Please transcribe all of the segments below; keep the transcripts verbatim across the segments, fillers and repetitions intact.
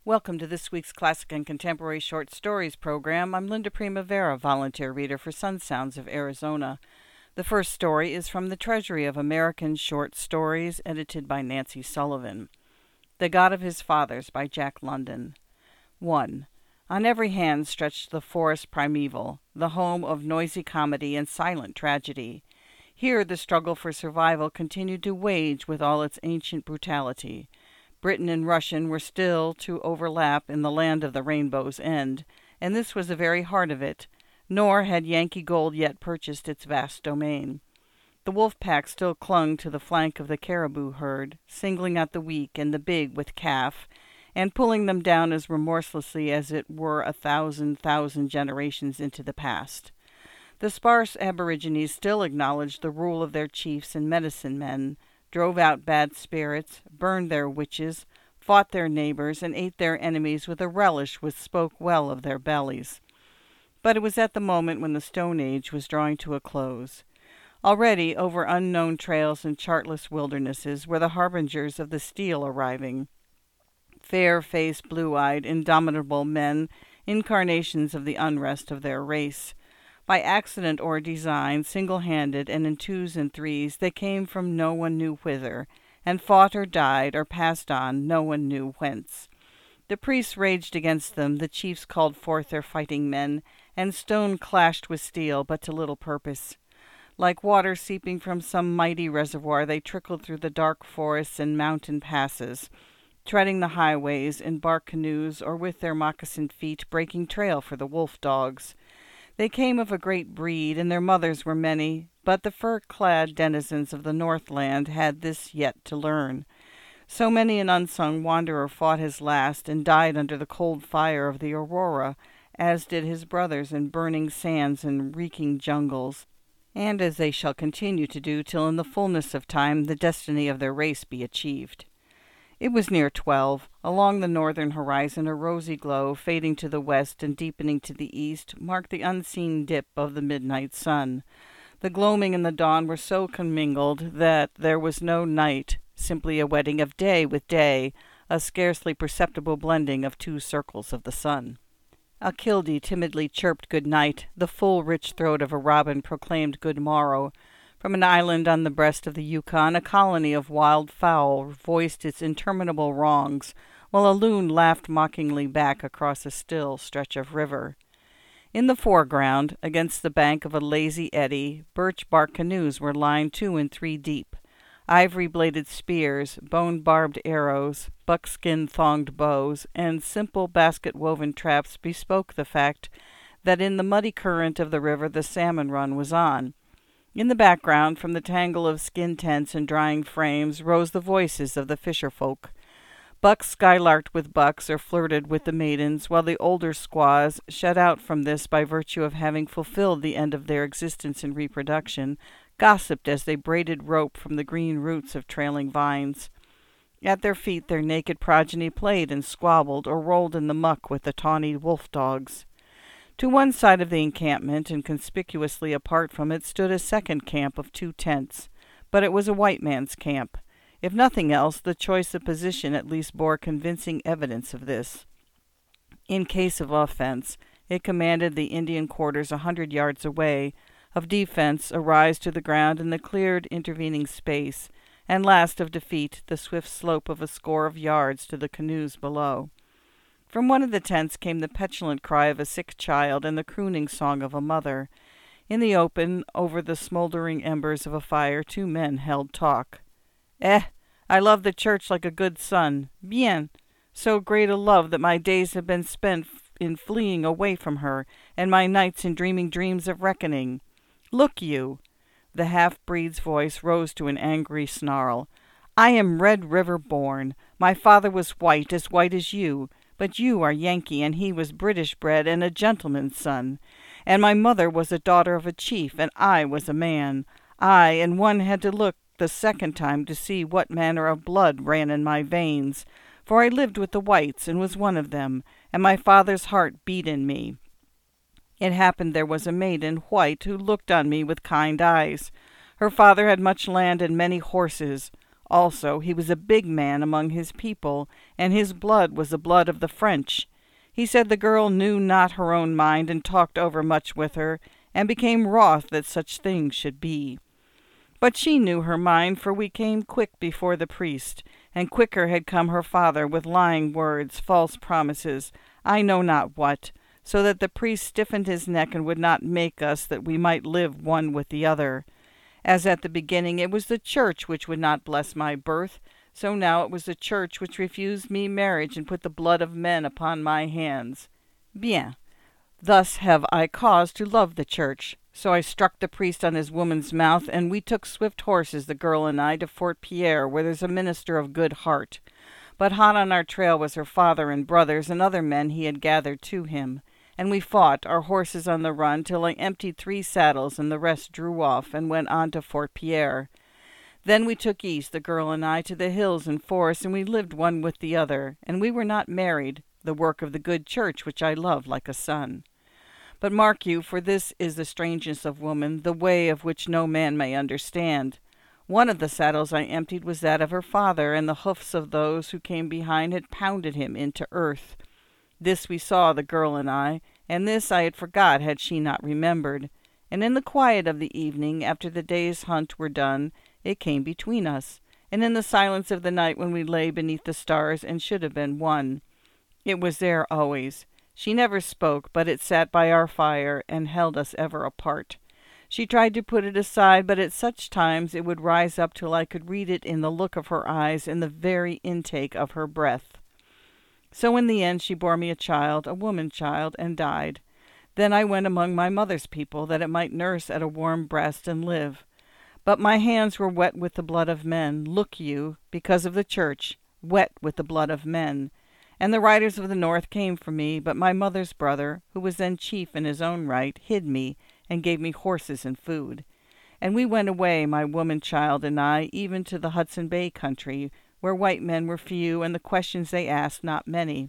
Welcome to this week's Classic and Contemporary Short Stories program. I'm Linda Primavera, volunteer reader for Sun Sounds of Arizona. The first story is from the Treasury of American Short Stories, edited by Nancy Sullivan. The God of His Fathers by Jack London. one. On every hand stretched the forest primeval, the home of noisy comedy and silent tragedy. Here the struggle for survival continued to wage with all its ancient brutality. Britain and Russian were still to overlap in the land of the rainbow's end, and this was the very heart of it, nor had Yankee gold yet purchased its vast domain. The wolf pack still clung to the flank of the caribou herd, singling out the weak and the big with calf, and pulling them down as remorselessly as it were a thousand thousand generations into the past. The sparse aborigines still acknowledged the rule of their chiefs and medicine men, drove out bad spirits, burned their witches, fought their neighbors, and ate their enemies with a relish which spoke well of their bellies. But it was at the moment when the Stone Age was drawing to a close. Already, over unknown trails and chartless wildernesses, were the harbingers of the steel arriving. Fair-faced, blue-eyed, indomitable men, incarnations of the unrest of their race. By accident or design, single-handed and in twos and threes, they came from no one knew whither, and fought or died or passed on no one knew whence. The priests raged against them, the chiefs called forth their fighting men, and stone clashed with steel, but to little purpose. Like water seeping from some mighty reservoir, they trickled through the dark forests and mountain passes, treading the highways in bark canoes or with their moccasined feet breaking trail for the wolf dogs. They came of a great breed, and their mothers were many, but the fur-clad denizens of the Northland had this yet to learn. So many an unsung wanderer fought his last, and died under the cold fire of the aurora, as did his brothers in burning sands and reeking jungles, and as they shall continue to do till in the fullness of time the destiny of their race be achieved. It was near twelve. Along the northern horizon a rosy glow, fading to the west and deepening to the east, marked the unseen dip of the midnight sun. The gloaming and the dawn were so commingled that there was no night, simply a wedding of day with day, a scarcely perceptible blending of two circles of the sun. A killdee timidly chirped good night. The full rich throat of a robin proclaimed good morrow. From an island on the breast of the Yukon, a colony of wild fowl voiced its interminable wrongs, while a loon laughed mockingly back across a still stretch of river. In the foreground, against the bank of a lazy eddy, birch-bark canoes were lined two and three deep. Ivory-bladed spears, bone-barbed arrows, buckskin-thonged bows, and simple basket-woven traps bespoke the fact that in the muddy current of the river the salmon run was on. In the background, from the tangle of skin tents and drying frames, rose the voices of the fisher-folk. Bucks skylarked with bucks or flirted with the maidens, while the older squaws, shut out from this by virtue of having fulfilled the end of their existence in reproduction, gossiped as they braided rope from the green roots of trailing vines. At their feet their naked progeny played and squabbled or rolled in the muck with the tawny wolf-dogs. To one side of the encampment, and conspicuously apart from it, stood a second camp of two tents, but it was a white man's camp. If nothing else, the choice of position at least bore convincing evidence of this. In case of offense, it commanded the Indian quarters a hundred yards away, of defense a rise to the ground in the cleared intervening space, and last of defeat the swift slope of a score of yards to the canoes below. From one of the tents came the petulant cry of a sick child and the crooning song of a mother. In the open, over the smoldering embers of a fire, two men held talk. "Eh, I love the church like a good son. Bien. So great a love that my days have been spent in fleeing away from her, and my nights in dreaming dreams of reckoning. Look you." The half-breed's voice rose to an angry snarl. "I am Red River born. My father was white, as white as you. But you are Yankee, and he was British bred and a gentleman's son. And my mother was a daughter of a chief, and I was a man. Ay, and one had to look the second time to see what manner of blood ran in my veins. For I lived with the whites, and was one of them, and my father's heart beat in me. It happened there was a maiden, white, who looked on me with kind eyes. Her father had much land and many horses. Also, he was a big man among his people, and his blood was the blood of the French. He said the girl knew not her own mind, and talked over much with her, and became wroth that such things should be. But she knew her mind, for we came quick before the priest, and quicker had come her father with lying words, false promises, I know not what, so that the priest stiffened his neck and would not make us, that we might live one with the other. As at the beginning it was the church which would not bless my birth, so now it was the church which refused me marriage and put the blood of men upon my hands. Bien. Thus have I cause to love the church. So I struck the priest on his woman's mouth, and we took swift horses, the girl and I, to Fort Pierre, where there's a minister of good heart. But hot on our trail was her father and brothers and other men he had gathered to him. And we fought, our horses on the run, till I emptied three saddles, and the rest drew off, and went on to Fort Pierre. Then we took east, the girl and I, to the hills and forests, and we lived one with the other, and we were not married, the work of the good church which I love like a son. But mark you, for this is the strangeness of woman, the way of which no man may understand. One of the saddles I emptied was that of her father, and the hoofs of those who came behind had pounded him into earth. This we saw, the girl and I, and this I had forgot had she not remembered. And in the quiet of the evening, after the day's hunt were done, it came between us, and in the silence of the night when we lay beneath the stars and should have been one. It was there always. She never spoke, but it sat by our fire, and held us ever apart. She tried to put it aside, but at such times it would rise up till I could read it in the look of her eyes, in the very intake of her breath. So in the end she bore me a child, a woman-child, and died. Then I went among my mother's people, that it might nurse at a warm breast and live. But my hands were wet with the blood of men, look you, because of the church, wet with the blood of men. And the riders of the north came for me, but my mother's brother, who was then chief in his own right, hid me, and gave me horses and food. And we went away, my woman-child and I, even to the Hudson Bay country, where white men were few, and the questions they asked not many.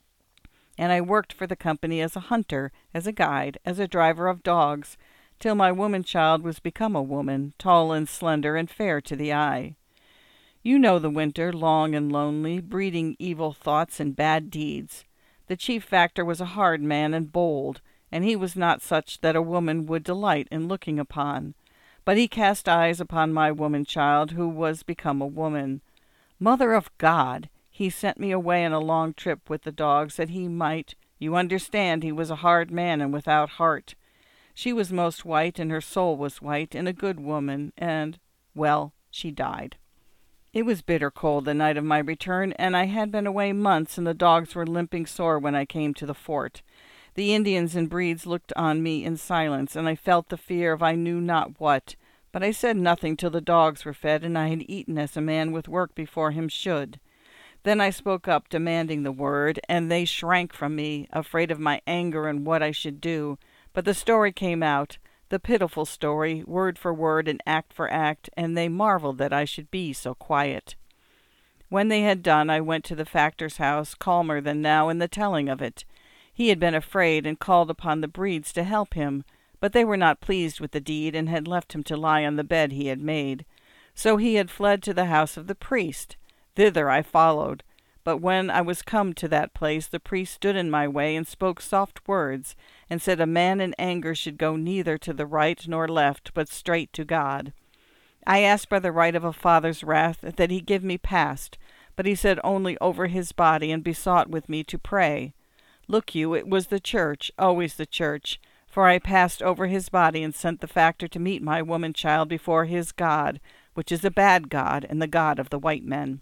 And I worked for the company as a hunter, as a guide, as a driver of dogs, till my woman-child was become a woman, tall and slender and fair to the eye. You know the winter, long and lonely, breeding evil thoughts and bad deeds. The chief factor was a hard man and bold, and he was not such that a woman would delight in looking upon. But he cast eyes upon my woman-child, who was become a woman. Mother of God! He sent me away on a long trip with the dogs, that he might, you understand, he was a hard man and without heart. She was most white, and her soul was white, and a good woman, and, well, she died. It was bitter cold the night of my return, and I had been away months, and the dogs were limping sore when I came to the fort. The Indians and breeds looked on me in silence, and I felt the fear of I knew not what. But I said nothing till the dogs were fed, and I had eaten as a man with work before him should. Then I spoke up, demanding the word, and they shrank from me, afraid of my anger and what I should do. But the story came out, the pitiful story, word for word and act for act, and they marveled that I should be so quiet. When they had done, I went to the factor's house, calmer than now in the telling of it. He had been afraid, and called upon the breeds to help him, but they were not pleased with the deed, and had left him to lie on the bed he had made. So he had fled to the house of the priest. Thither I followed. But when I was come to that place, the priest stood in my way, and spoke soft words, and said a man in anger should go neither to the right nor left, but straight to God. I asked by the right of a father's wrath that he give me past, but he said only over his body, and besought with me to pray. Look you, it was the church, always the church, for I passed over his body, and sent the factor to meet my woman-child before his God, which is a bad God, and the God of the white men.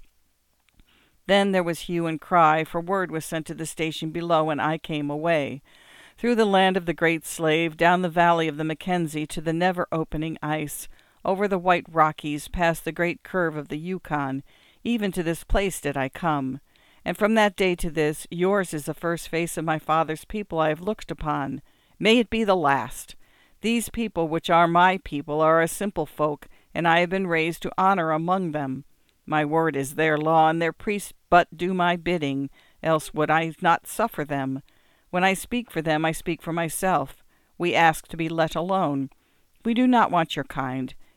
Then there was hue and cry, for word was sent to the station below, and I came away. Through the land of the great slave, down the valley of the Mackenzie to the never-opening ice, over the white Rockies, past the great curve of the Yukon, even to this place did I come. And from that day to this, yours is the first face of my father's people I have looked upon. May it be the last. These people, which are my people, are a simple folk, and I have been raised to honor among them. My word is their law, and their priests but do my bidding, else would I not suffer them. When I speak for them, I speak for myself. We ask to be let alone. We do not want your kind.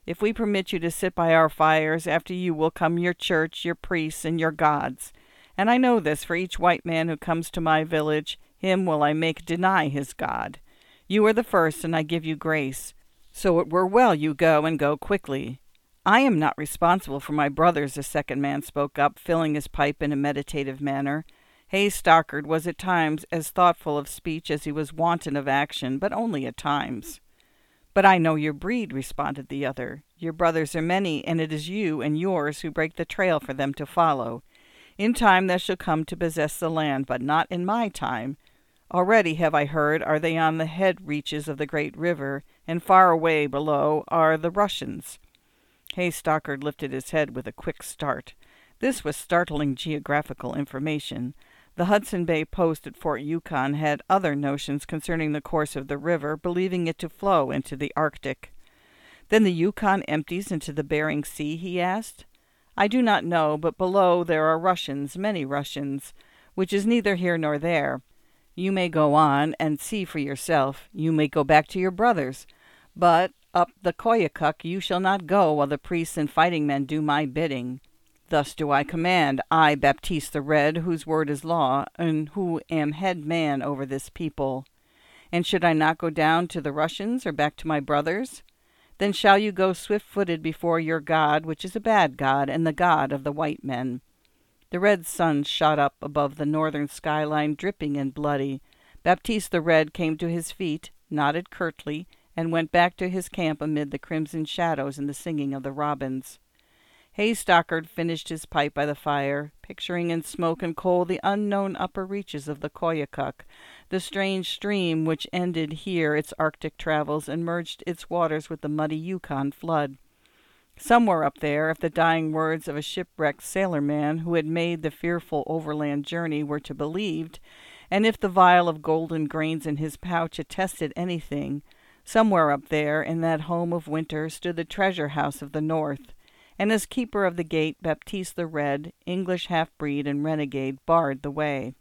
If we permit you to sit by our fires, after you will come your church, your priests, and your gods. And I know this, for each white man who comes to my village, him will I make deny his God. You are the first, and I give you grace. So it were well you go, and go quickly." "I am not responsible for my brothers," the second man spoke up, filling his pipe in a meditative manner. Hayes Stockard was at times as thoughtful of speech as he was wanton of action, but only at times. "But I know your breed," responded the other. "Your brothers are many, and it is you and yours who break the trail for them to follow. In time they shall come to possess the land, but not in my time. Already, have I heard, are they on the head reaches of the great river, and far away below are the Russians." Hayes Stockard lifted his head with a quick start. This was startling geographical information. The Hudson Bay post at Fort Yukon had other notions concerning the course of the river, believing it to flow into the Arctic. "Then the Yukon empties into the Bering Sea?" he asked. "I do not know, but below there are Russians, many Russians, which is neither here nor there. You may go on and see for yourself. You may go back to your brothers. But up the Koyukuk you shall not go while the priests and fighting men do my bidding. Thus do I command, I, Baptiste the Red, whose word is law, and who am head man over this people. And should I not go down to the Russians, or back to my brothers? Then shall you go swift-footed before your God, which is a bad God, and the God of the white men." The red sun shot up above the northern skyline, dripping and bloody. Baptiste the Red came to his feet, nodded curtly, and went back to his camp amid the crimson shadows and the singing of the robins. Hayes Stockard finished his pipe by the fire, picturing in smoke and coal the unknown upper reaches of the Koyukuk, the strange stream which ended here its Arctic travels and merged its waters with the muddy Yukon flood. Somewhere up there, if the dying words of a shipwrecked sailorman who had made the fearful overland journey were to be believed, and if the vial of golden grains in his pouch attested anything, somewhere up there, in that home of winter, stood the treasure house of the North, and as keeper of the gate, Baptiste the Red, English half-breed and renegade, barred the way.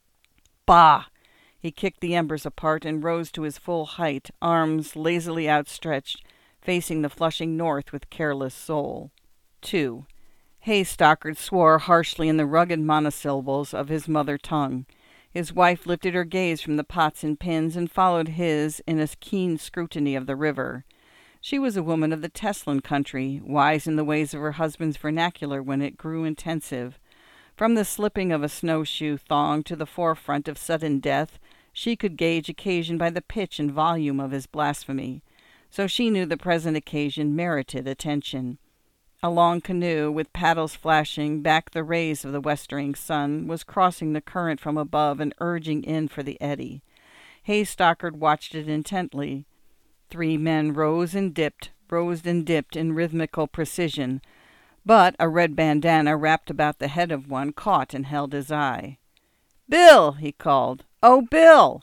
"Bah!" He kicked the embers apart and rose to his full height, arms lazily outstretched, facing the flushing north with careless soul. Two. Hayes Stockard swore harshly in the rugged monosyllables of his mother tongue. His wife lifted her gaze from the pots and pans and followed his in a keen scrutiny of the river. She was a woman of the Teslin country, wise in the ways of her husband's vernacular when it grew intensive. From the slipping of a snowshoe thong to the forefront of sudden death, she could gauge occasion by the pitch and volume of his blasphemy. So she knew the present occasion merited attention. A long canoe, with paddles flashing back the rays of the westering sun, was crossing the current from above and urging in for the eddy. Hayes Stockard watched it intently. Three men rose and dipped, rose and dipped in rhythmical precision, but a red bandana wrapped about the head of one caught and held his eye. "Bill!" he called. "Oh, Bill!"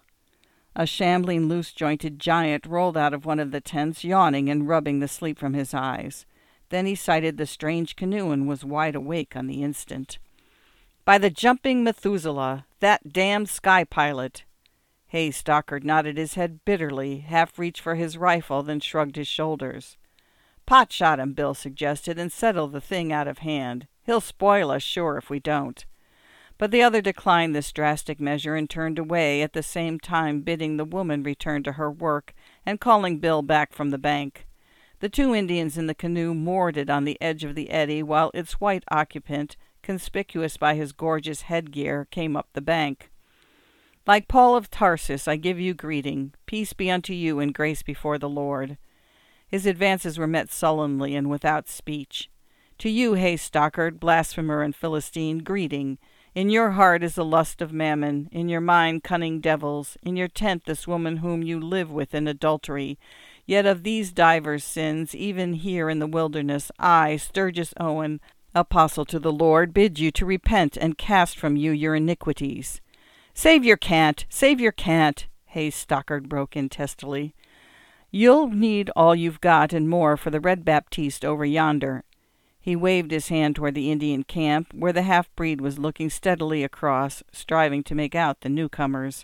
A shambling, loose-jointed giant rolled out of one of the tents, yawning and rubbing the sleep from his eyes. Then he sighted the strange canoe and was wide awake on the instant. "By the jumping Methuselah! That damned sky pilot!" Hayes Stockard nodded his head bitterly, half reached for his rifle, then shrugged his shoulders. "Pot shot him," Bill suggested, "and settle the thing out of hand. He'll spoil us, sure, if we don't." But the other declined this drastic measure and turned away, at the same time bidding the woman return to her work and calling Bill back from the bank. The two Indians in the canoe moored it on the edge of the eddy, while its white occupant, conspicuous by his gorgeous headgear, came up the bank. "Like Paul of Tarsus, I give you greeting. Peace be unto you and grace before the Lord." His advances were met sullenly and without speech. "To you, Hayes Stockard, blasphemer and Philistine, greeting. In your heart is the lust of mammon, in your mind cunning devils, in your tent this woman whom you live with in adultery. Yet of these divers sins, even here in the wilderness, I, Sturgis Owen, apostle to the Lord, bid you to repent and cast from you your iniquities." "Save your cant! Save your cant!" Hayes Stockard broke in testily. "You'll need all you've got and more for the Red Baptiste over yonder." He waved his hand toward the Indian camp, where the half-breed was looking steadily across, striving to make out the newcomers.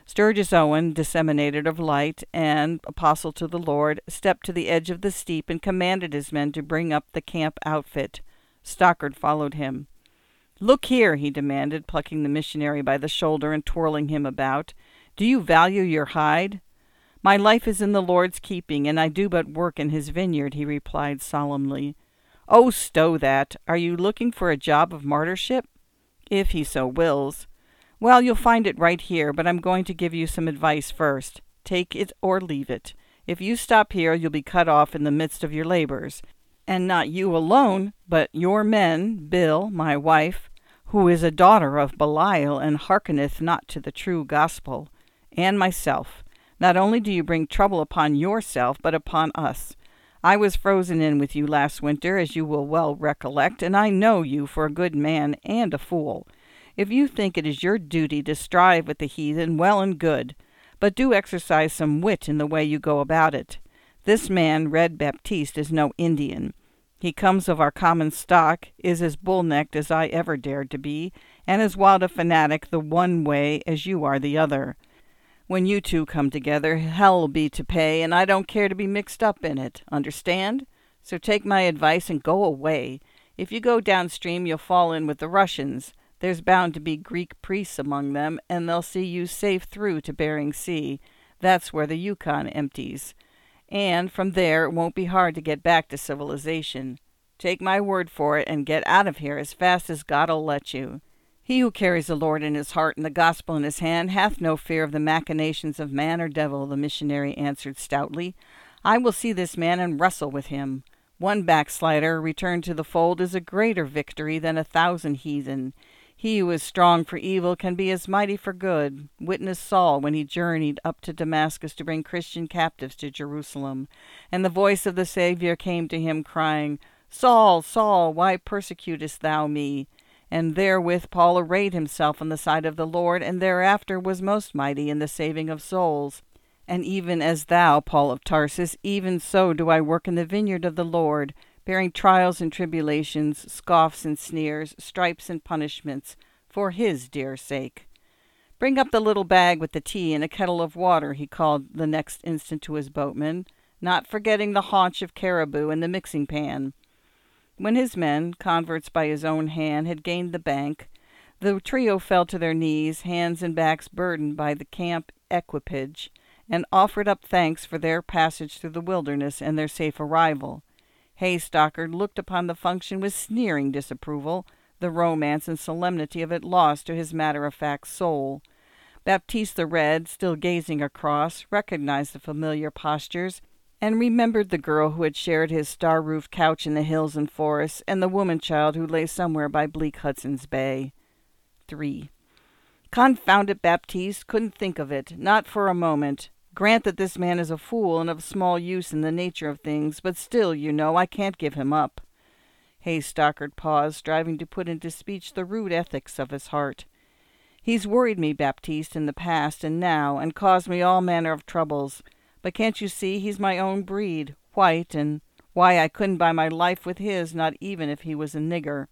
Sturgis Owen, disseminator of light and apostle to the Lord, stepped to the edge of the steep and commanded his men to bring up the camp outfit. Stockard followed him. "Look here," he demanded, plucking the missionary by the shoulder and twirling him about. "Do you value your hide?" "My life is in the Lord's keeping, and I do but work in his vineyard," he replied solemnly. "Oh, stow that. Are you looking for a job of martyrship?" "If he so wills." "Well, you'll find it right here, but I'm going to give you some advice first. Take it or leave it. If you stop here, you'll be cut off in the midst of your labors. And not you alone, but your men, Bill, my wife, who is a daughter of Belial and hearkeneth not to the true gospel, and myself. Not only do you bring trouble upon yourself, but upon us. I was frozen in with you last winter, as you will well recollect, and I know you for a good man and a fool. If you think it is your duty to strive with the heathen, well and good, but do exercise some wit in the way you go about it. This man, Red Baptiste, is no Indian. He comes of our common stock, is as bull-necked as I ever dared to be, and as wild a fanatic the one way as you are the other. When you two come together, hell'll be to pay, and I don't care to be mixed up in it. Understand? So take my advice and go away. If you go downstream, you'll fall in with the Russians. There's bound to be Greek priests among them, and they'll see you safe through to Bering Sea. That's where the Yukon empties. And from there it won't be hard to get back to civilization. Take my word for it and get out of here as fast as God'll let you. He who carries the Lord in his heart and the gospel in his hand hath no fear of the machinations of man or devil," the missionary answered stoutly. "I will see this man and wrestle with him. One backslider returned to the fold is a greater victory than a thousand heathen. He who is strong for evil can be as mighty for good. Witness Saul when he journeyed up to Damascus to bring Christian captives to Jerusalem. And the voice of the Savior came to him, crying, 'Saul, Saul, why persecutest thou me?' And therewith Paul arrayed himself on the side of the Lord, and thereafter was most mighty in the saving of souls. And even as thou, Paul of Tarsus, even so do I work in the vineyard of the Lord, bearing trials and tribulations, scoffs and sneers, stripes and punishments, for his dear sake. Bring up the little bag with the tea and a kettle of water," he called the next instant to his boatman, not forgetting the haunch of caribou and the mixing pan. When his men, converts by his own hand, had gained the bank, the trio fell to their knees, hands and backs burdened by the camp equipage, and offered up thanks for their passage through the wilderness and their safe arrival. Hay Stockard looked upon the function with sneering disapproval, the romance and solemnity of it lost to his matter-of-fact soul. Baptiste the Red, still gazing across, recognized the familiar postures, and remembered the girl who had shared his star-roofed couch in the hills and forests, and the woman-child who lay somewhere by bleak Hudson's Bay. Three. "Confound it, Baptiste, couldn't think of it, not for a moment. Grant that this man is a fool and of small use in the nature of things, but still, you know, I can't give him up." Hay Stockard paused, striving to put into speech the rude ethics of his heart. "He's worried me, Baptiste, in the past and now, and caused me all manner of troubles. But can't you see he's my own breed, white, and why I couldn't buy my life with his, not even if he was a nigger."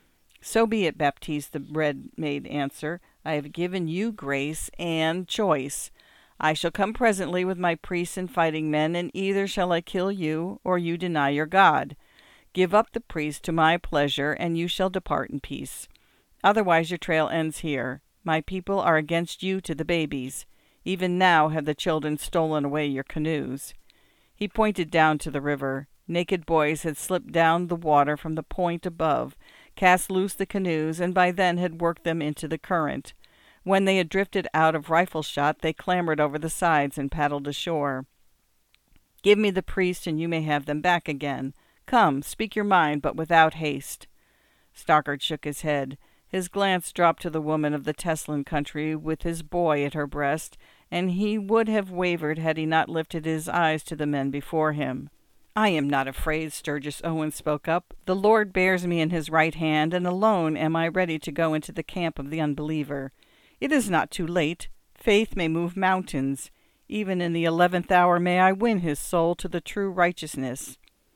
"So be it, Baptiste," the Red made answer. "I have given you grace and choice. I shall come presently with my priests and fighting men, and either shall I kill you, or you deny your God. Give up the priest to my pleasure, and you shall depart in peace. Otherwise your trail ends here. My people are against you to the babies. Even now have the children stolen away your canoes." He pointed down to the river. Naked boys had slipped down the water from the point above, cast loose the canoes, and by then had worked them into the current. When they had drifted out of rifle shot, they clambered over the sides and paddled ashore. "Give me the priest, and you may have them back again. Come, speak your mind, but without haste." Stockard shook his head. His glance dropped to the woman of the Teslin country with his boy at her breast, and he would have wavered had he not lifted his eyes to the men before him. "I am not afraid," Sturgis Owen spoke up. "The Lord bears me in his right hand, and alone am I ready to go into the camp of the unbeliever. It is not too late. Faith may move mountains. Even in the eleventh hour may I win his soul to the true righteousness."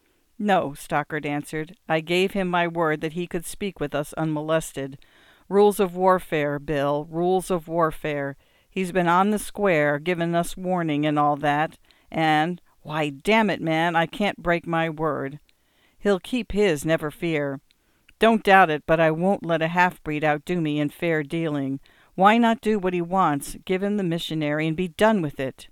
"No," Stockard answered. "I gave him my word that he could speak with us unmolested. Rules of warfare, Bill, rules of warfare. He's been on the square, giving us warning and all that, and, why, damn it, man, I can't break my word. He'll keep his, never fear. Don't doubt it, but I won't let a half-breed outdo me in fair dealing. Why not do what he wants, give him the missionary, and be done with it?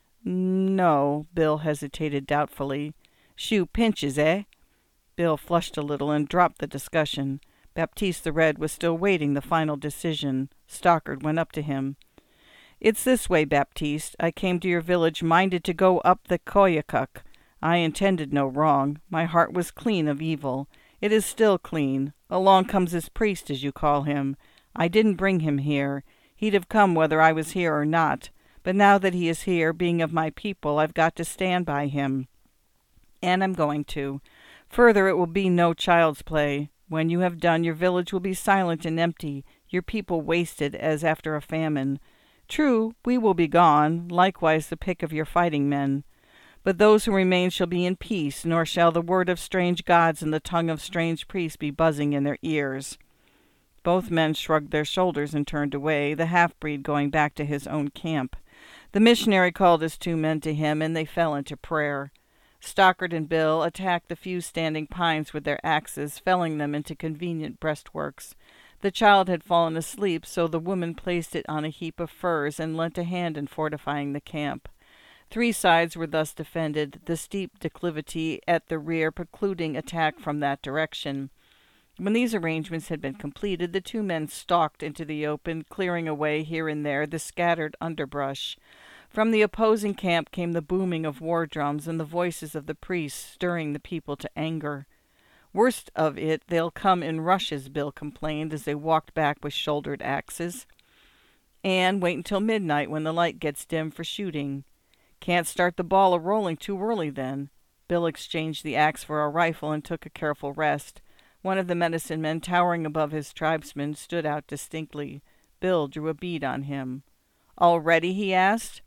No, Bill hesitated doubtfully. Shoe pinches, eh? Bill flushed a little and dropped the discussion. Baptiste the Red was still waiting the final decision. Stockard went up to him. It's this way, Baptiste. I came to your village minded to go up the Koyukuk. I intended no wrong. My heart was clean of evil. It is still clean. Along comes this priest, as you call him. I didn't bring him here. He'd have come whether I was here or not. But now that he is here, being of my people, I've got to stand by him. And I'm going to. Further, it will be no child's play. When you have done, your village will be silent and empty, your people wasted as after a famine. True, we will be gone, likewise the pick of your fighting men. But those who remain shall be in peace, nor shall the word of strange gods and the tongue of strange priests be buzzing in their ears. Both men shrugged their shoulders and turned away, the half-breed going back to his own camp. The missionary called his two men to him, and they fell into prayer. Stockard and Bill attacked the few standing pines with their axes, felling them into convenient breastworks. The child had fallen asleep, so the woman placed it on a heap of furs and lent a hand in fortifying the camp. Three sides were thus defended, the steep declivity at the rear precluding attack from that direction. When these arrangements had been completed, the two men stalked into the open, clearing away here and there the scattered underbrush. From the opposing camp came the booming of war drums and the voices of the priests stirring the people to anger. Worst of it, they'll come in rushes, Bill complained as they walked back with shouldered axes. And wait until midnight when the light gets dim for shooting. Can't start the ball a-rolling too early then. Bill exchanged the axe for a rifle and took a careful rest. One of the medicine men, towering above his tribesmen, stood out distinctly. Bill drew a bead on him. "All ready?" he asked.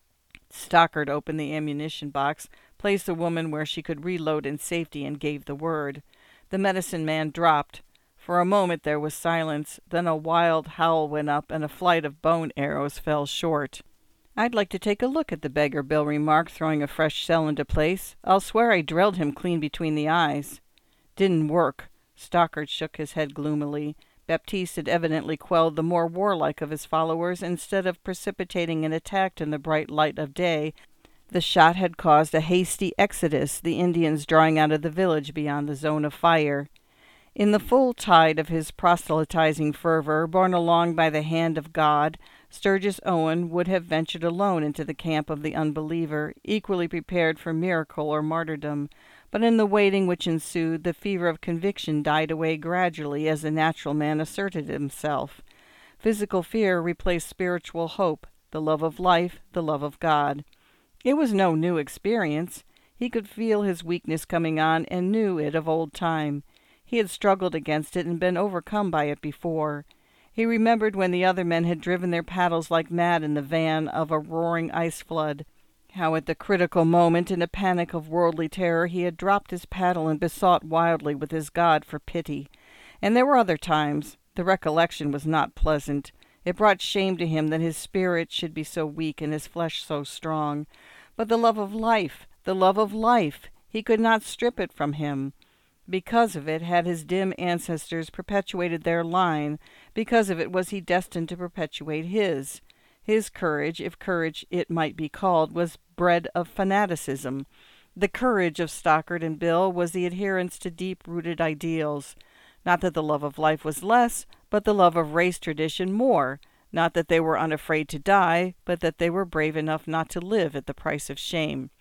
Stockard opened the ammunition box, placed the woman where she could reload in safety, and gave the word. The medicine man dropped. For a moment there was silence. Then a wild howl went up, and a flight of bone arrows fell short. "I'd like to take a look at the beggar," Bill remarked, throwing a fresh shell into place. "I'll swear I drilled him clean between the eyes." "Didn't work." Stockard shook his head gloomily. Baptiste had evidently quelled the more warlike of his followers. Instead of precipitating an attack in the bright light of day, the shot had caused a hasty exodus, the Indians drawing out of the village beyond the zone of fire. In the full tide of his proselytizing fervor, borne along by the hand of God, Sturgis Owen would have ventured alone into the camp of the unbeliever, equally prepared for miracle or martyrdom. But in the waiting which ensued, the fever of conviction died away gradually as the natural man asserted himself. Physical fear replaced spiritual hope, the love of life, the love of God. It was no new experience. He could feel his weakness coming on and knew it of old time. He had struggled against it and been overcome by it before. He remembered when the other men had driven their paddles like mad in the van of a roaring ice flood. How at the critical moment, in a panic of worldly terror, he had dropped his paddle and besought wildly with his God for pity. And there were other times. The recollection was not pleasant. It brought shame to him that his spirit should be so weak and his flesh so strong. But the love of life, the love of life, he could not strip it from him. Because of it had his dim ancestors perpetuated their line. Because of it was he destined to perpetuate his. His courage, if courage it might be called, was bred of fanaticism. The courage of Stockard and Bill was the adherence to deep-rooted ideals. Not that the love of life was less, but the love of race tradition more. Not that they were unafraid to die, but that they were brave enough not to live at the price of shame.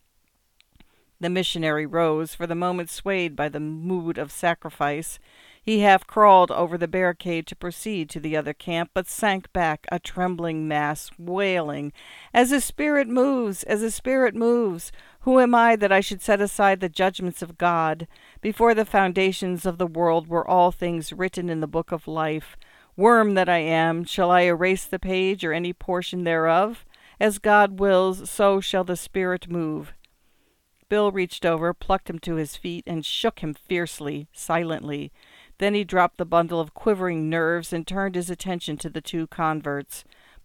The missionary rose, for the moment swayed by the mood of sacrifice. He half crawled over the barricade to proceed to the other camp, but sank back, a trembling mass, wailing, "As a spirit moves, as a spirit moves! Who am I that I should set aside the judgments of God? Before the foundations of the world were all things written in the book of life. Worm that I am, shall I erase the page or any portion thereof? As God wills, so shall the spirit move." Bill reached over, plucked him to his feet, and shook him fiercely, silently. Then he dropped the bundle of quivering nerves and turned his attention to the two converts.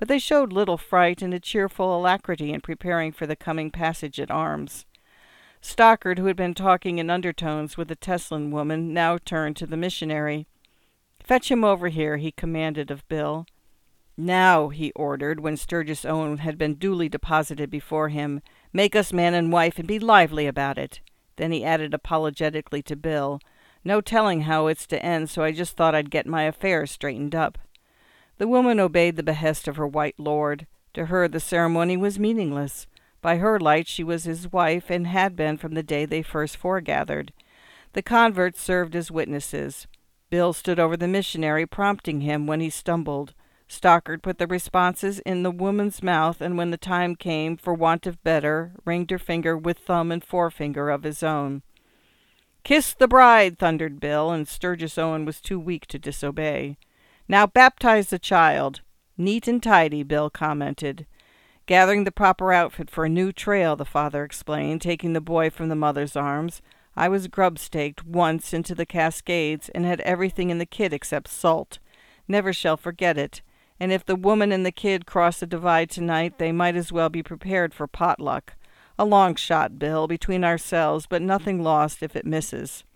but they showed little fright and a cheerful alacrity in preparing for the coming passage at arms. Stockard, who had been talking in undertones with the Teslin woman, now turned to the missionary. "Fetch him over here," he commanded of Bill. "Now," he ordered, when Sturgis Owen had been duly deposited before him, "make us man and wife, and be lively about it." Then he added apologetically to Bill, "No telling how it's to end, so I just thought I'd get my affairs straightened up." The woman obeyed the behest of her white lord. To her the ceremony was meaningless. By her light she was his wife, and had been from the day they first foregathered. The converts served as witnesses. Bill stood over the missionary, prompting him when he stumbled. Stockard put the responses in the woman's mouth, and when the time came, for want of better, ringed her finger with thumb and forefinger of his own. "Kiss the bride," thundered Bill, and Sturgis Owen was too weak to disobey. "Now baptize the child." "Neat and tidy," Bill commented. "Gathering the proper outfit for a new trail," the father explained, taking the boy from the mother's arms. "I was grub-staked once into the Cascades and had everything in the kit except salt. Never shall forget it. And if the woman and the kid cross the divide tonight, they might as well be prepared for potluck. A long shot, Bill, between ourselves, but nothing lost if it misses."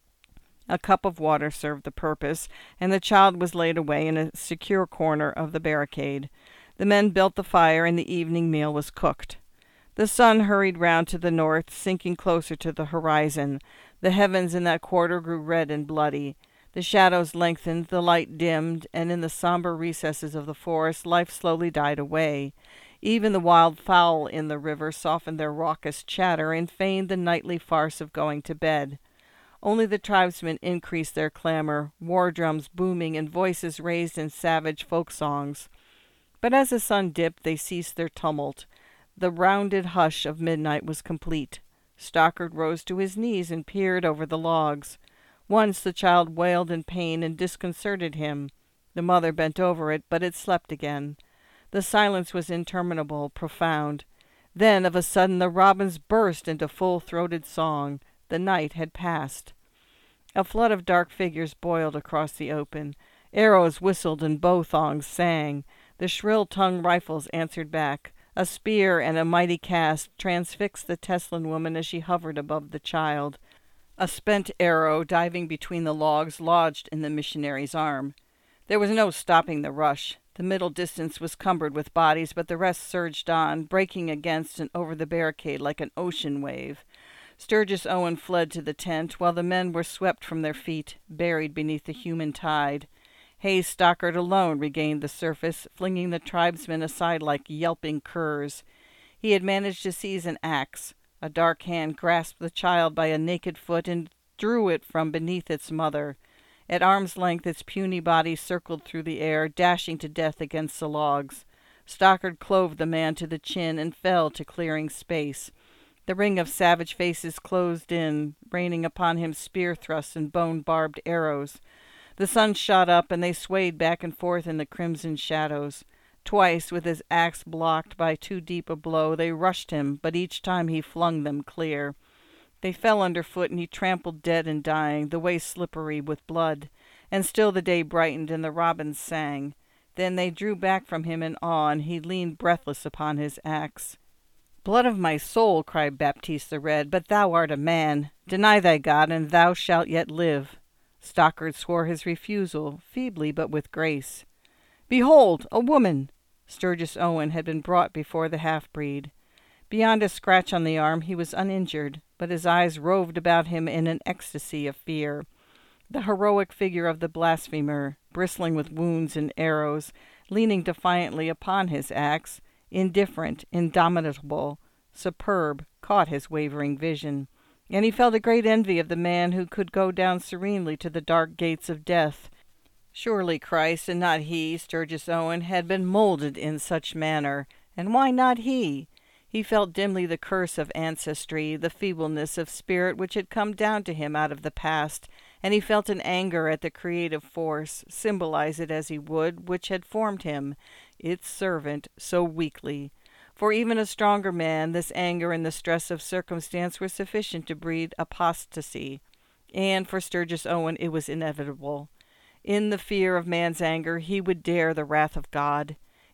A cup of water served the purpose, and the child was laid away in a secure corner of the barricade. The men built the fire, and the evening meal was cooked. The sun hurried round to the north, sinking closer to the horizon. The heavens in that quarter grew red and bloody. The shadows lengthened, the light dimmed, and in the somber recesses of the forest life slowly died away. Even the wild fowl in the river softened their raucous chatter and feigned the nightly farce of going to bed. Only the tribesmen increased their clamor, war drums booming and voices raised in savage folk songs. But as the sun dipped, they ceased their tumult. The rounded hush of midnight was complete. Stockard rose to his knees and peered over the logs. Once the child wailed in pain and disconcerted him. The mother bent over it, but it slept again. The silence was interminable, profound. Then, of a sudden, the robins burst into full-throated song. The night had passed. A flood of dark figures boiled across the open. Arrows whistled and bow-thongs sang. The shrill-tongued rifles answered back. A spear and a mighty cast transfixed the Teslin woman as she hovered above the child. A spent arrow, diving between the logs, lodged in the missionary's arm. There was no stopping the rush. The middle distance was cumbered with bodies, but the rest surged on, breaking against and over the barricade like an ocean wave. Sturgis Owen fled to the tent, while the men were swept from their feet, buried beneath the human tide. Hayes Stockard alone regained the surface, flinging the tribesmen aside like yelping curs. He had managed to seize an axe. A dark hand grasped the child by a naked foot and drew it from beneath its mother. At arm's length its puny body circled through the air, dashing to death against the logs. Stockard clove the man to the chin and fell to clearing space. The ring of savage faces closed in, raining upon him spear thrusts and bone-barbed arrows. The sun shot up, and they swayed back and forth in the crimson shadows. Twice, with his axe blocked by too deep a blow, they rushed him, but each time he flung them clear. They fell underfoot, and he trampled dead and dying, the way slippery with blood. And still the day brightened, and the robins sang. Then they drew back from him in awe, and he leaned breathless upon his axe. "Blood of my soul," cried Baptiste the Red, "but thou art a man. Deny thy God, and thou shalt yet live." Stockard swore his refusal, feebly but with grace. "Behold, a woman!" Sturgis Owen had been brought before the half-breed. Beyond a scratch on the arm he was uninjured, but his eyes roved about him in an ecstasy of fear. The heroic figure of the blasphemer, bristling with wounds and arrows, leaning defiantly upon his axe, indifferent, indomitable, superb, caught his wavering vision, and he felt a great envy of the man who could go down serenely to the dark gates of death. Surely Christ, and not he, Sturgis Owen, had been molded in such manner, and why not he? He felt dimly the curse of ancestry, the feebleness of spirit which had come down to him out of the past, and he felt an anger at the creative force, symbolize it as he would, which had formed him, its servant, so weakly. For even a stronger man, this anger and the stress of circumstance were sufficient to breed apostasy, and for Sturgis Owen it was inevitable. In the fear of man's anger he would dare the wrath of God.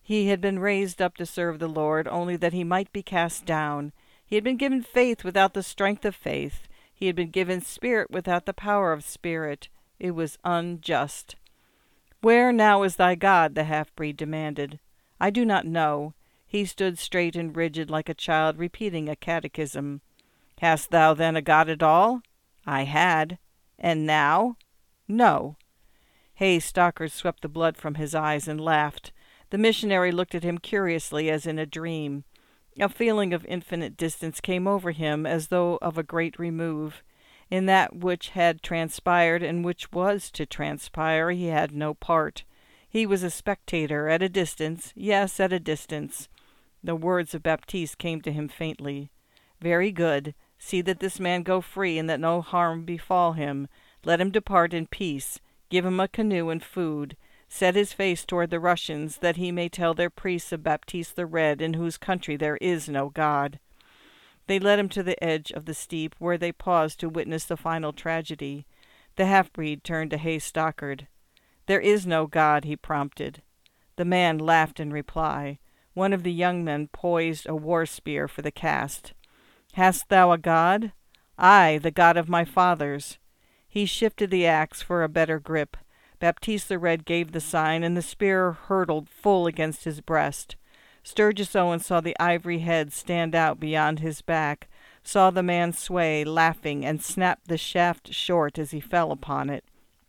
He had been raised up to serve the Lord, only that he might be cast down. He had been given faith without the strength of faith. He had been given spirit without the power of spirit. It was unjust. "Where now is thy God?" the half-breed demanded. "I do not know." He stood straight and rigid like a child repeating a catechism. "Hast thou then a God at all?" "I had." "And now?" "No." Hayes Stockard swept the blood from his eyes and laughed. The missionary looked at him curiously as in a dream. A feeling of infinite distance came over him as though of a great remove. In that which had transpired and which was to transpire he had no part. He was a spectator at a distance, yes, at a distance. The words of Baptiste came to him faintly. "Very good. See that this man go free and that no harm befall him. Let him depart in peace. Give him a canoe and food. Set his face toward the Russians, that he may tell their priests of Baptiste the Red, in whose country there is no God." They led him to the edge of the steep, where they paused to witness the final tragedy. The half-breed turned to Hayes Stockard. "There is no God," he prompted. The man laughed in reply. One of the young men poised a war-spear for the cast. "Hast thou a God?" "Aye, the God of my fathers." He shifted the axe for a better grip. Baptiste the Red gave the sign, and the spear hurtled full against his breast. Sturgis Owen saw the ivory head stand out beyond his back, saw the man sway, laughing, and snapped the shaft short as he fell upon it.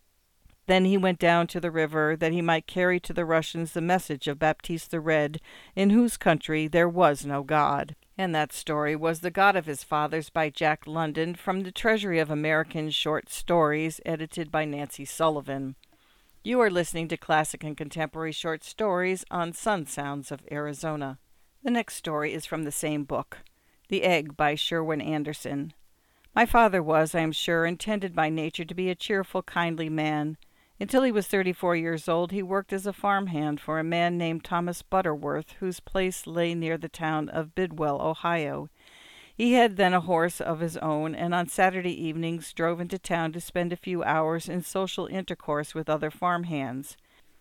Then he went down to the river, that he might carry to the Russians the message of Baptiste the Red, in whose country there was no God. And that story was The God of His Fathers by Jack London, from the Treasury of American Short Stories, edited by Nancy Sullivan. You are listening to Classic and Contemporary Short Stories on Sun Sounds of Arizona. The next story is from the same book, The Egg by Sherwin Anderson. My father was, I am sure, intended by nature to be a cheerful, kindly man. Until he was thirty-four years old, he worked as a farmhand for a man named Thomas Butterworth, whose place lay near the town of Bidwell, Ohio. He had then a horse of his own, and on Saturday evenings drove into town to spend a few hours in social intercourse with other farmhands.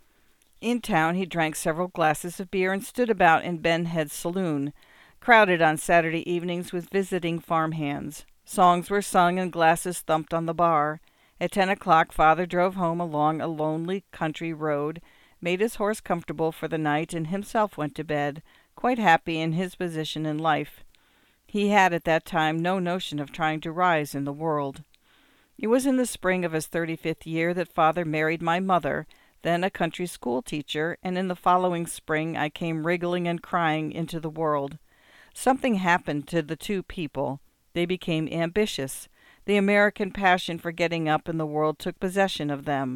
In town he drank several glasses of beer and stood about in Ben Head's saloon, crowded on Saturday evenings with visiting farmhands. Songs were sung and glasses thumped on the bar. At ten o'clock father drove home along a lonely country road, made his horse comfortable for the night, and himself went to bed, quite happy in his position in life. He had at that time no notion of trying to rise in the world. It was in the spring of his thirty-fifth year that father married my mother, then a country school teacher, and in the following spring I came wriggling and crying into the world. Something happened to the two people. They became ambitious. The American passion for getting up in the world took possession of them.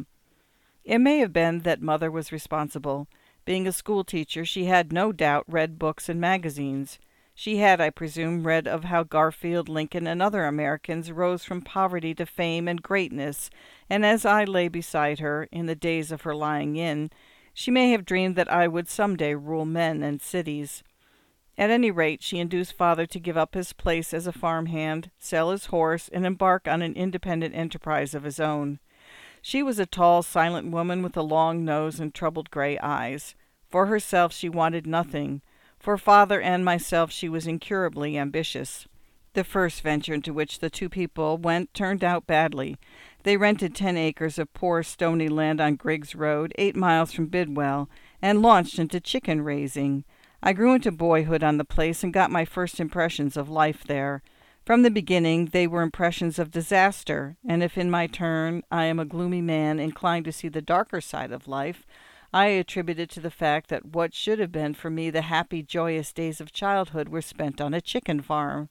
It may have been that mother was responsible. Being a school teacher, she had no doubt read books and magazines. She had, I presume, read of how Garfield, Lincoln, and other Americans rose from poverty to fame and greatness, and as I lay beside her, in the days of her lying in, she may have dreamed that I would some day rule men and cities. At any rate, she induced father to give up his place as a farmhand, sell his horse, and embark on an independent enterprise of his own. She was a tall, silent woman with a long nose and troubled gray eyes. For herself she wanted nothing. For father and myself she was incurably ambitious. The first venture into which the two people went turned out badly. They rented ten acres of poor stony land on Griggs Road, eight miles from Bidwell, and launched into chicken raising. I grew into boyhood on the place and got my first impressions of life there. From the beginning they were impressions of disaster, and if in my turn I am a gloomy man inclined to see the darker side of life, I attribute it to the fact that what should have been for me the happy, joyous days of childhood were spent on a chicken farm.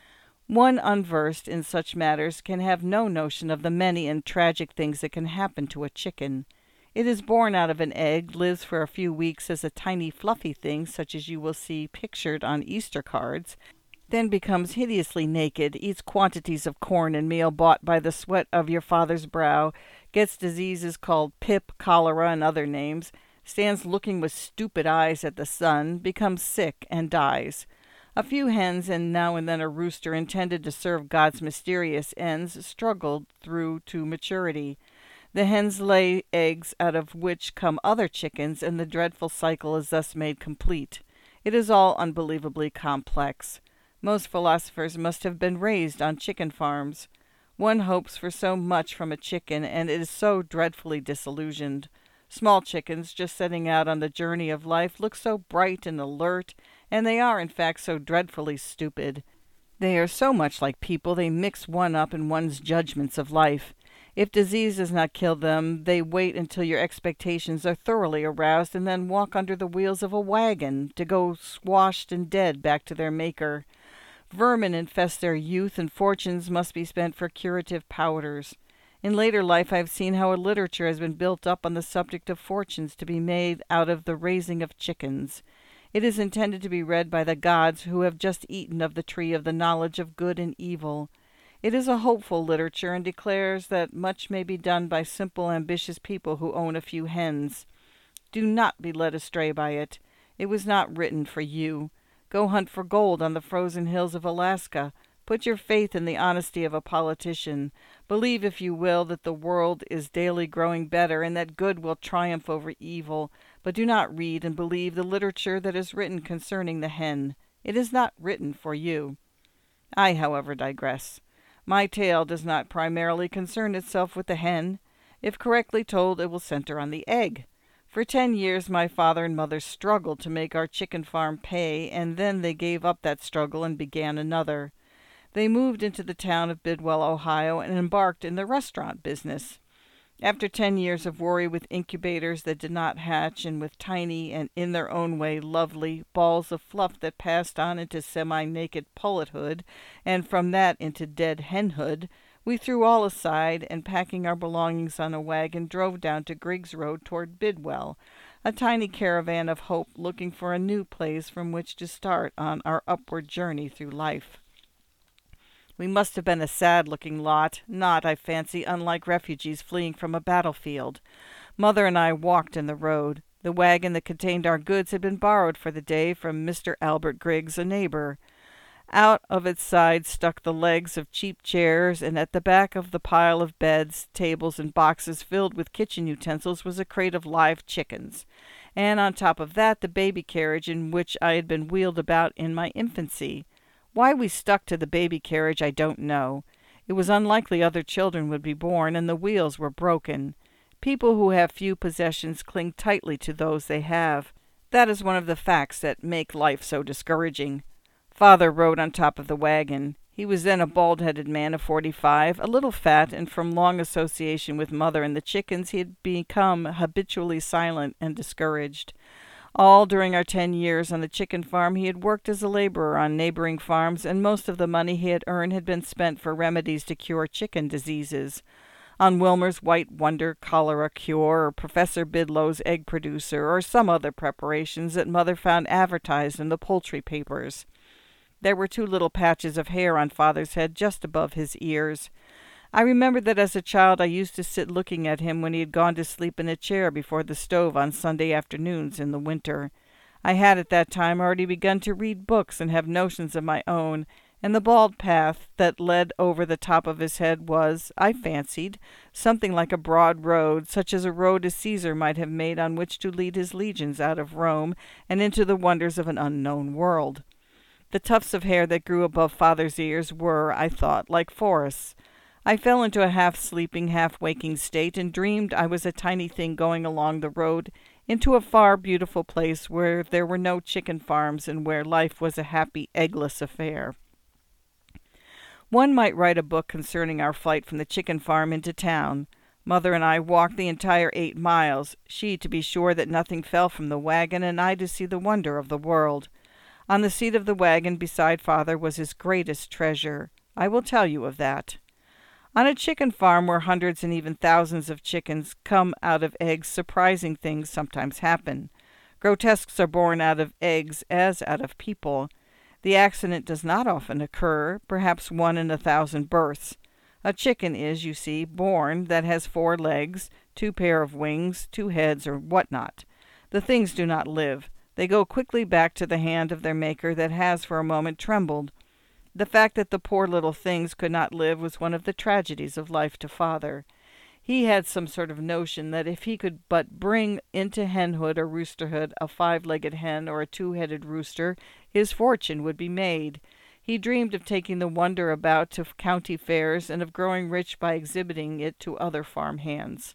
One unversed in such matters can have no notion of the many and tragic things that can happen to a chicken. It is born out of an egg, lives for a few weeks as a tiny fluffy thing such as you will see pictured on Easter cards, then becomes hideously naked, eats quantities of corn and meal bought by the sweat of your father's brow, gets diseases called pip, cholera, and other names, stands looking with stupid eyes at the sun, becomes sick, and dies. A few hens and now and then a rooster intended to serve God's mysterious ends struggled through to maturity. The hens lay eggs out of which come other chickens, and the dreadful cycle is thus made complete. It is all unbelievably complex. Most philosophers must have been raised on chicken farms. One hopes for so much from a chicken, and is so dreadfully disillusioned. Small chickens just setting out on the journey of life look so bright and alert, and they are in fact so dreadfully stupid. They are so much like people, they mix one up in one's judgments of life. If disease does not kill them, they wait until your expectations are thoroughly aroused and then walk under the wheels of a wagon to go squashed and dead back to their maker. Vermin infest their youth, and fortunes must be spent for curative powders. In later life I have seen how a literature has been built up on the subject of fortunes to be made out of the raising of chickens. It is intended to be read by the gods who have just eaten of the tree of the knowledge of good and evil. It is a hopeful literature, and declares that much may be done by simple, ambitious people who own a few hens. Do not be led astray by it. It was not written for you. Go hunt for gold on the frozen hills of Alaska. Put your faith in the honesty of a politician. Believe, if you will, that the world is daily growing better, and that good will triumph over evil. But do not read and believe the literature that is written concerning the hen. It is not written for you. I, however, digress. My tale does not primarily concern itself with the hen. If correctly told, it will center on the egg. For ten years my father and mother struggled to make our chicken farm pay, and then they gave up that struggle and began another. They moved into the town of Bidwell, Ohio, and embarked in the restaurant business. After ten years of worry with incubators that did not hatch, and with tiny and in their own way lovely balls of fluff that passed on into semi-naked pullethood, and from that into dead henhood, we threw all aside, and packing our belongings on a wagon, drove down to Griggs Road toward Bidwell, a tiny caravan of hope looking for a new place from which to start on our upward journey through life. We must have been a sad-looking lot, not, I fancy, unlike refugees fleeing from a battlefield. Mother and I walked in the road. The wagon that contained our goods had been borrowed for the day from Mister Albert Griggs, a neighbor. Out of its side stuck the legs of cheap chairs, and at the back of the pile of beds, tables, and boxes filled with kitchen utensils was a crate of live chickens, and on top of that the baby carriage in which I had been wheeled about in my infancy. Why we stuck to the baby carriage I don't know. It was unlikely other children would be born, and the wheels were broken. People who have few possessions cling tightly to those they have. That is one of the facts that make life so discouraging. Father rode on top of the wagon. He was then a bald-headed man of forty-five, a little fat, and from long association with Mother and the chickens he had become habitually silent and discouraged. All during our ten years on the chicken farm he had worked as a laborer on neighboring farms, and most of the money he had earned had been spent for remedies to cure chicken diseases. On Wilmer's White Wonder Cholera Cure, or Professor Bidlow's Egg Producer, or some other preparations that Mother found advertised in the poultry papers. There were two little patches of hair on Father's head just above his ears. I remember that as a child I used to sit looking at him when he had gone to sleep in a chair before the stove on Sunday afternoons in the winter. I had at that time already begun to read books and have notions of my own, and the bald path that led over the top of his head was, I fancied, something like a broad road, such as a road as Caesar might have made on which to lead his legions out of Rome and into the wonders of an unknown world. The tufts of hair that grew above Father's ears were, I thought, like forests. I fell into a half-sleeping, half-waking state, and dreamed I was a tiny thing going along the road into a far, beautiful place where there were no chicken farms and where life was a happy, eggless affair. One might write a book concerning our flight from the chicken farm into town. Mother and I walked the entire eight miles, she to be sure that nothing fell from the wagon, and I to see the wonder of the world. On the seat of the wagon beside Father was his greatest treasure. I will tell you of that. On a chicken farm where hundreds and even thousands of chickens come out of eggs, surprising things sometimes happen. Grotesques are born out of eggs as out of people. The accident does not often occur, perhaps one in a thousand births. A chicken is, you see, born that has four legs, two pair of wings, two heads, or what not. The things do not live. They go quickly back to the hand of their maker that has for a moment trembled. The fact that the poor little things could not live was one of the tragedies of life to Father. He had some sort of notion that if he could but bring into henhood or roosterhood a five-legged hen or a two-headed rooster, his fortune would be made. He dreamed of taking the wonder about to county fairs and of growing rich by exhibiting it to other farm hands.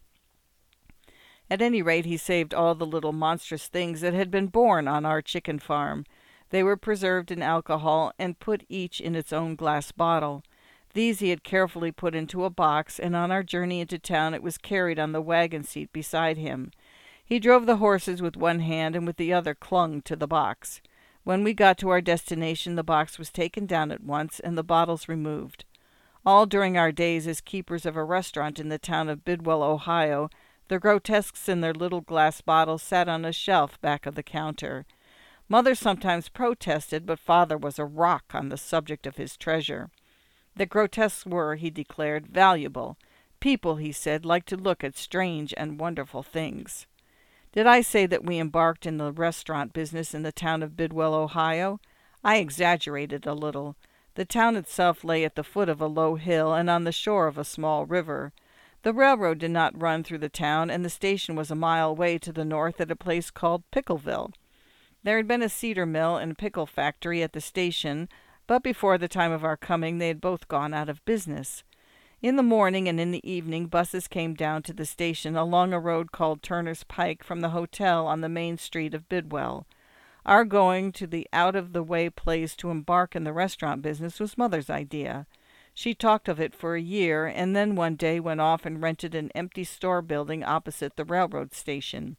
At any rate, he saved all the little monstrous things that had been born on our chicken farm. They were preserved in alcohol and put each in its own glass bottle. These he had carefully put into a box, and on our journey into town it was carried on the wagon seat beside him. He drove the horses with one hand and with the other clung to the box. When we got to our destination, the box was taken down at once and the bottles removed. All during our days as keepers of a restaurant in the town of Bidwell, Ohio, the grotesques in their little glass bottles sat on a shelf back of the counter. Mother sometimes protested, but Father was a rock on the subject of his treasure. The grotesques were, he declared, valuable. People, he said, liked to look at strange and wonderful things. Did I say that we embarked in the restaurant business in the town of Bidwell, Ohio? I exaggerated a little. The town itself lay at the foot of a low hill and on the shore of a small river. The railroad did not run through the town, and the station was a mile away to the north at a place called Pickleville. There had been a cedar mill and pickle factory at the station, but before the time of our coming they had both gone out of business. In the morning and in the evening buses came down to the station along a road called Turner's Pike from the hotel on the main street of Bidwell. Our going to the out-of-the-way place to embark in the restaurant business was Mother's idea. She talked of it for a year, and then one day went off and rented an empty store building opposite the railroad station.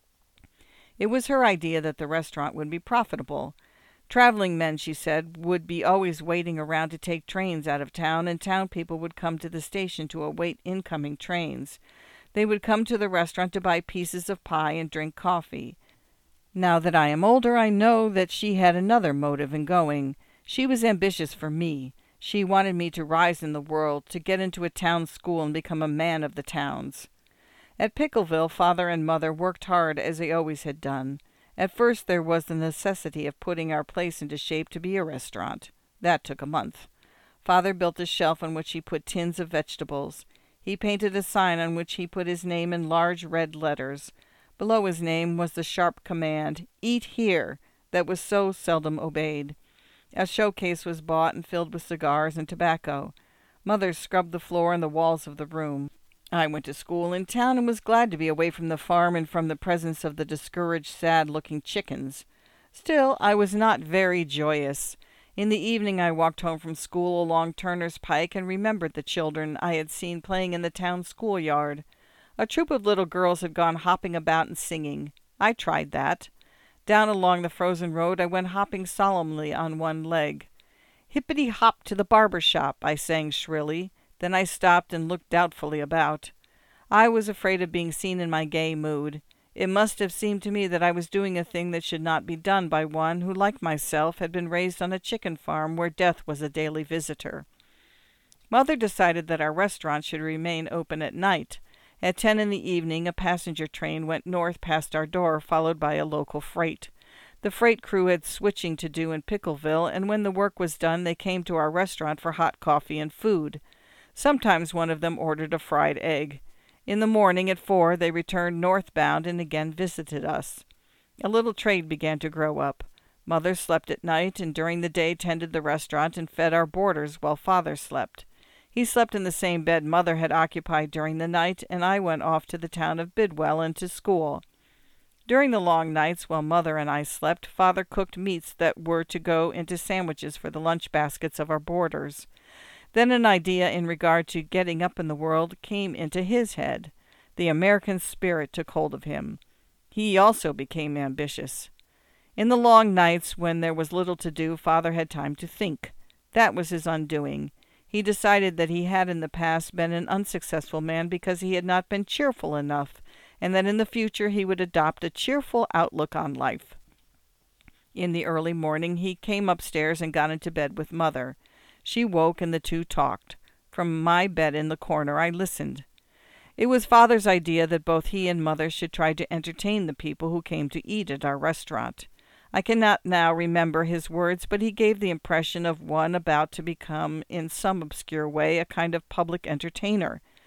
It was her idea that the restaurant would be profitable. Traveling men, she said, would be always waiting around to take trains out of town, and town people would come to the station to await incoming trains. They would come to the restaurant to buy pieces of pie and drink coffee. Now that I am older, I know that she had another motive in going. She was ambitious for me. She wanted me to rise in the world, to get into a town school and become a man of the towns. At Pickleville, Father and Mother worked hard as they always had done. At first there was the necessity of putting our place into shape to be a restaurant. That took a month. Father built a shelf on which he put tins of vegetables. He painted a sign on which he put his name in large red letters. Below his name was the sharp command, "Eat here," that was so seldom obeyed. A showcase was bought and filled with cigars and tobacco. Mother scrubbed the floor and the walls of the room. I went to school in town and was glad to be away from the farm and from the presence of the discouraged, sad-looking chickens. Still, I was not very joyous. In the evening I walked home from school along Turner's Pike and remembered the children I had seen playing in the town schoolyard. A troop of little girls had gone hopping about and singing. I tried that. Down along the frozen road I went hopping solemnly on one leg. "Hippity-hop to the barber shop," I sang shrilly. Then I stopped and looked doubtfully about. I was afraid of being seen in my gay mood. It must have seemed to me that I was doing a thing that should not be done by one who, like myself, had been raised on a chicken farm where death was a daily visitor. Mother decided that our restaurant should remain open at night. At ten in the evening, a passenger train went north past our door, followed by a local freight. The freight crew had switching to do in Pickleville, and when the work was done, they came to our restaurant for hot coffee and food. Sometimes one of them ordered a fried egg. In the morning at four, they returned northbound and again visited us. A little trade began to grow up. Mother slept at night, and during the day tended the restaurant and fed our boarders while Father slept. He slept in the same bed Mother had occupied during the night, and I went off to the town of Bidwell and to school. During the long nights, while Mother and I slept, Father cooked meats that were to go into sandwiches for the lunch baskets of our boarders. Then an idea in regard to getting up in the world came into his head. The American spirit took hold of him. He also became ambitious. In the long nights, when there was little to do, Father had time to think. That was his undoing. He decided that he had in the past been an unsuccessful man because he had not been cheerful enough, and that in the future he would adopt a cheerful outlook on life. In the early morning he came upstairs and got into bed with Mother. She woke and the two talked. From my bed in the corner I listened. It was Father's idea that both he and Mother should try to entertain the people who came to eat at our restaurant. I cannot now remember his words, but he gave the impression of one about to become, in some obscure way, a kind of public entertainer.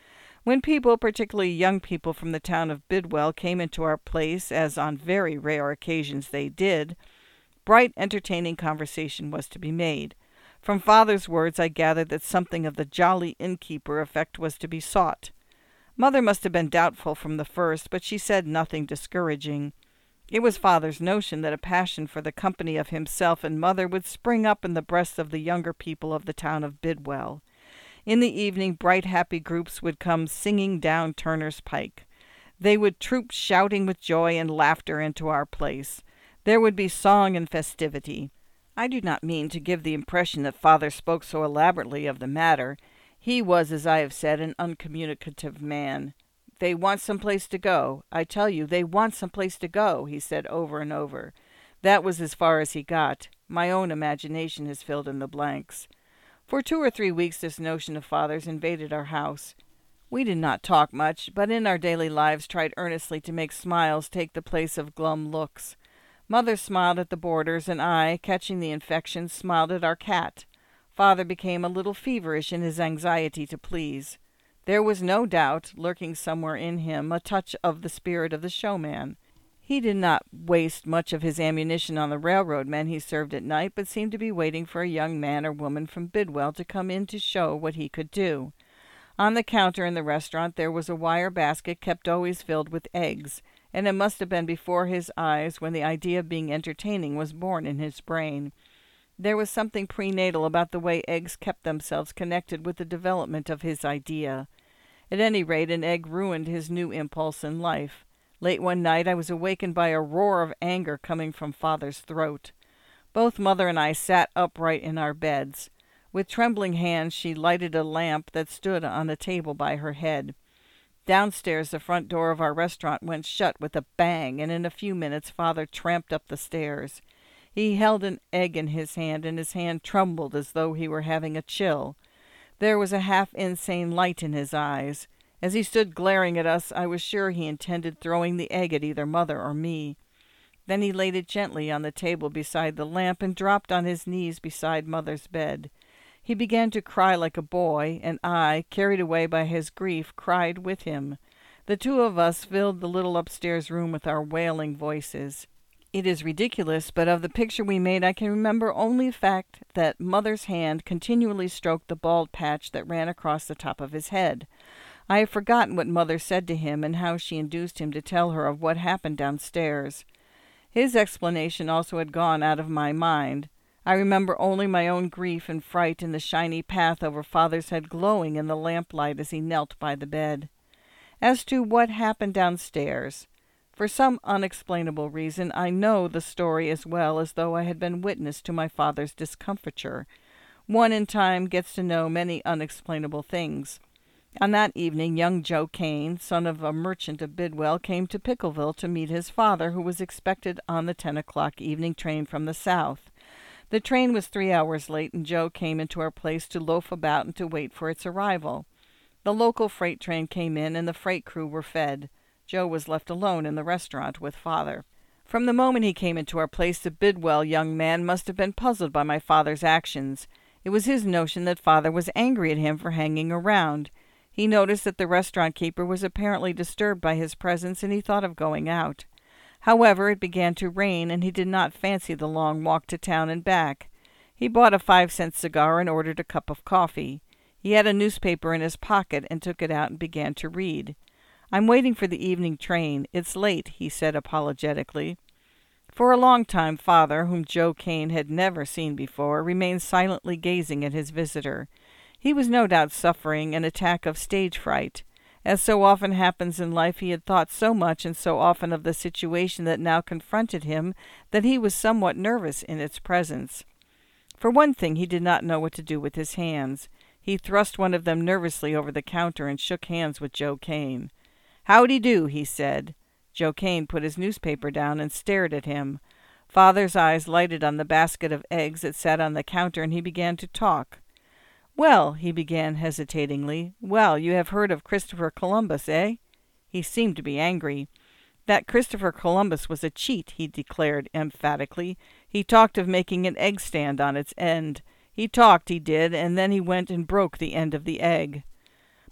When people, particularly young people from the town of Bidwell, came into our place, as on very rare occasions they did, bright, entertaining conversation was to be made. From Father's words I gathered that something of the jolly innkeeper effect was to be sought. Mother must have been doubtful from the first, but she said nothing discouraging. It was Father's notion that a passion for the company of himself and Mother would spring up in the breasts of the younger people of the town of Bidwell. In the evening, bright, happy groups would come singing down Turner's Pike. They would troop shouting with joy and laughter into our place. There would be song and festivity. I do not mean to give the impression that Father spoke so elaborately of the matter. He was, as I have said, an uncommunicative man. They want some place to go. I tell you, they want some place to go, he said over and over. That was as far as he got. My own imagination has filled in the blanks. For two or three weeks this notion of Father's invaded our house. We did not talk much, but in our daily lives tried earnestly to make smiles take the place of glum looks. Mother smiled at the boarders, and I, catching the infection, smiled at our cat. Father became a little feverish in his anxiety to please. There was no doubt, lurking somewhere in him, a touch of the spirit of the showman. He did not waste much of his ammunition on the railroad men he served at night, but seemed to be waiting for a young man or woman from Bidwell to come in to show what he could do. On the counter in the restaurant there was a wire basket kept always filled with eggs, and it must have been before his eyes when the idea of being entertaining was born in his brain. There was something prenatal about the way eggs kept themselves connected with the development of his idea. At any rate, an egg ruined his new impulse in life. Late one night I was awakened by a roar of anger coming from Father's throat. Both Mother and I sat upright in our beds. With trembling hands she lighted a lamp that stood on a table by her head. Downstairs the front door of our restaurant went shut with a bang, and in a few minutes Father tramped up the stairs. He held an egg in his hand, and his hand trembled as though he were having a chill. There was a half-insane light in his eyes. As he stood glaring at us, I was sure he intended throwing the egg at either Mother or me. Then he laid it gently on the table beside the lamp and dropped on his knees beside Mother's bed. He began to cry like a boy, and I, carried away by his grief, cried with him. The two of us filled the little upstairs room with our wailing voices. It is ridiculous, but of the picture we made I can remember only the fact that Mother's hand continually stroked the bald patch that ran across the top of his head. I have forgotten what Mother said to him and how she induced him to tell her of what happened downstairs. His explanation also had gone out of my mind. I remember only my own grief and fright and the shiny path over Father's head glowing in the lamplight as he knelt by the bed. As to what happened downstairs, for some unexplainable reason I know the story as well as though I had been witness to my father's discomfiture. One in time gets to know many unexplainable things. On that evening, young Joe Kane, son of a merchant of Bidwell, came to Pickleville to meet his father, who was expected on the ten o'clock evening train from the south. The train was three hours late, and Joe came into our place to loaf about and to wait for its arrival. The local freight train came in, and the freight crew were fed. Joe was left alone in the restaurant with Father. From the moment he came into our place, the Bidwell young man must have been puzzled by my father's actions. It was his notion that Father was angry at him for hanging around. He noticed that the restaurant keeper was apparently disturbed by his presence, and he thought of going out. However, it began to rain, and he did not fancy the long walk to town and back. He bought a five-cent cigar and ordered a cup of coffee. He had a newspaper in his pocket and took it out and began to read. "I'm waiting for the evening train. It's late," he said apologetically. For a long time Father, whom Joe Kane had never seen before, remained silently gazing at his visitor. He was no doubt suffering an attack of stage fright. As so often happens in life, he had thought so much and so often of the situation that now confronted him that he was somewhat nervous in its presence. For one thing, he did not know what to do with his hands. He thrust one of them nervously over the counter and shook hands with Joe Kane. "Howdy do," he said. Joe Kane put his newspaper down and stared at him. Father's eyes lighted on the basket of eggs that sat on the counter, and he began to talk. "Well," he began hesitatingly, "well, you have heard of Christopher Columbus, eh?" He seemed to be angry. That Christopher Columbus was a cheat, he declared emphatically. He talked of making an egg stand on its end. He talked, he did, and then he went and broke the end of the egg.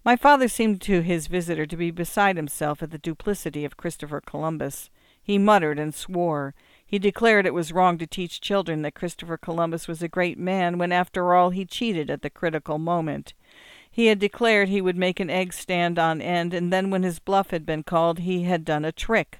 My father seemed to his visitor to be beside himself at the duplicity of Christopher Columbus. He muttered and swore. He declared it was wrong to teach children that Christopher Columbus was a great man when after all he cheated at the critical moment. He had declared he would make an egg stand on end, and then when his bluff had been called he had done a trick.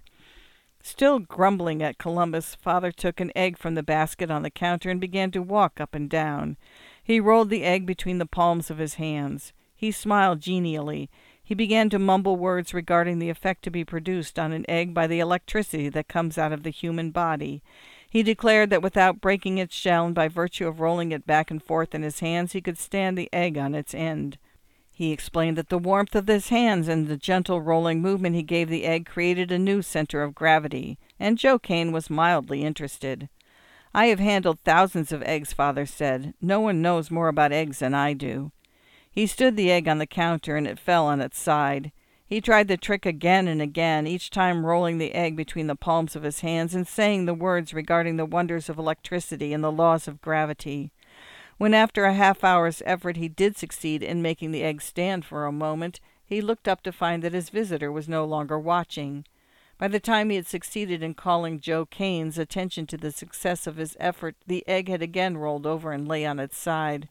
Still grumbling at Columbus, father took an egg from the basket on the counter and began to walk up and down. He rolled the egg between the palms of his hands. He smiled genially. He began to mumble words regarding the effect to be produced on an egg by the electricity that comes out of the human body. He declared that without breaking its shell and by virtue of rolling it back and forth in his hands, he could stand the egg on its end. He explained that the warmth of his hands and the gentle rolling movement he gave the egg created a new center of gravity, and Joe Kane was mildly interested. "I have handled thousands of eggs," father said. "No one knows more about eggs than I do." He stood the egg on the counter, and it fell on its side. He tried the trick again and again, each time rolling the egg between the palms of his hands and saying the words regarding the wonders of electricity and the laws of gravity. When after a half-hour's effort he did succeed in making the egg stand for a moment, he looked up to find that his visitor was no longer watching. By the time he had succeeded in calling Joe Kane's attention to the success of his effort, the egg had again rolled over and lay on its side.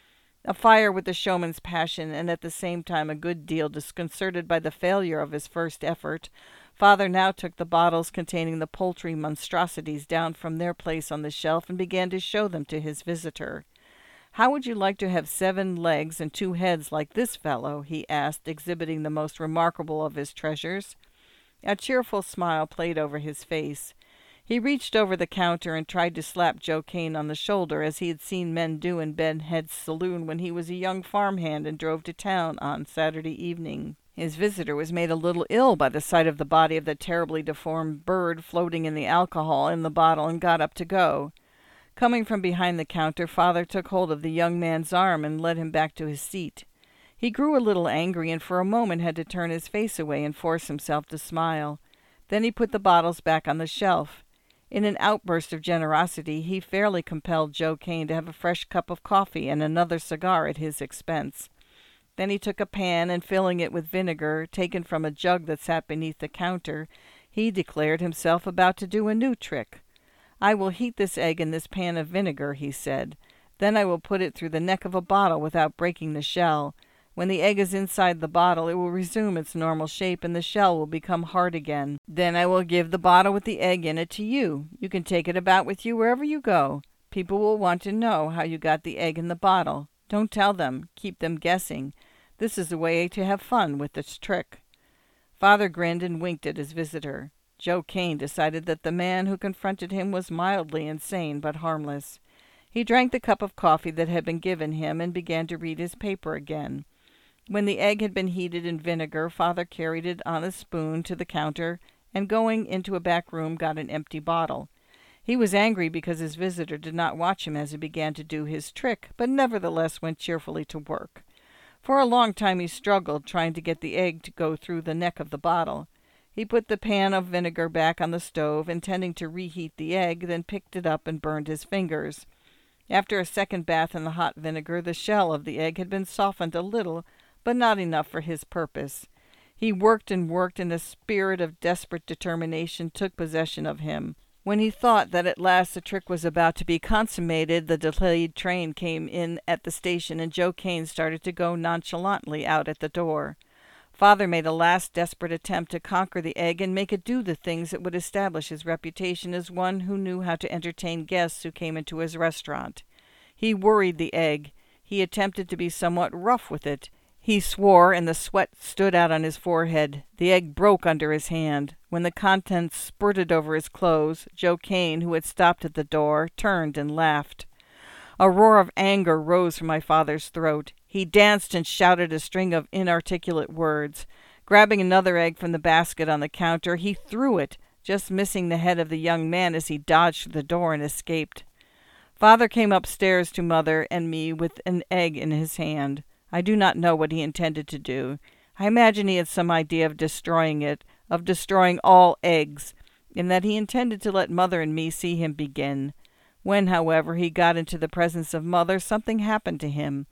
Afire with the showman's passion, and at the same time a good deal disconcerted by the failure of his first effort, father now took the bottles containing the poultry monstrosities down from their place on the shelf and began to show them to his visitor. "How would you like to have seven legs and two heads like this fellow?" he asked, exhibiting the most remarkable of his treasures. A cheerful smile played over his face. He reached over the counter and tried to slap Joe Kane on the shoulder, as he had seen men do in Ben Head's saloon when he was a young farmhand and drove to town on Saturday evening. His visitor was made a little ill by the sight of the body of the terribly deformed bird floating in the alcohol in the bottle, and got up to go. Coming from behind the counter, father took hold of the young man's arm and led him back to his seat. He grew a little angry and for a moment had to turn his face away and force himself to smile. Then he put the bottles back on the shelf. In an outburst of generosity, he fairly compelled Joe Kane to have a fresh cup of coffee and another cigar at his expense. Then he took a pan, and filling it with vinegar, taken from a jug that sat beneath the counter, he declared himself about to do a new trick. "I will heat this egg in this pan of vinegar," he said. "Then I will put it through the neck of a bottle without breaking the shell. When the egg is inside the bottle, it will resume its normal shape and the shell will become hard again. Then I will give the bottle with the egg in it to you. You can take it about with you wherever you go. People will want to know how you got the egg in the bottle. Don't tell them. Keep them guessing. This is a way to have fun with this trick." Father grinned and winked at his visitor. Joe Kane decided that the man who confronted him was mildly insane but harmless. He drank the cup of coffee that had been given him and began to read his paper again. When the egg had been heated in vinegar, father carried it on a spoon to the counter, and going into a back room got an empty bottle. He was angry because his visitor did not watch him as he began to do his trick, but nevertheless went cheerfully to work. For a long time he struggled, trying to get the egg to go through the neck of the bottle. He put the pan of vinegar back on the stove, intending to reheat the egg, then picked it up and burned his fingers. After a second bath in the hot vinegar, the shell of the egg had been softened a little, but not enough for his purpose. He worked and worked, and a spirit of desperate determination took possession of him. When he thought that at last the trick was about to be consummated, the delayed train came in at the station, and Joe Kane started to go nonchalantly out at the door. Father made a last desperate attempt to conquer the egg and make it do the things that would establish his reputation as one who knew how to entertain guests who came into his restaurant. He worried the egg. He attempted to be somewhat rough with it. He swore, and the sweat stood out on his forehead. The egg broke under his hand. When the contents spurted over his clothes, Joe Kane, who had stopped at the door, turned and laughed. A roar of anger rose from my father's throat. He danced and shouted a string of inarticulate words. Grabbing another egg from the basket on the counter, he threw it, just missing the head of the young man as he dodged through the door and escaped. Father came upstairs to mother and me with an egg in his hand. I do not know what he intended to do. I imagine he had some idea of destroying it, of destroying all eggs, and that he intended to let mother and me see him begin. When, however, he got into the presence of mother, something happened to him.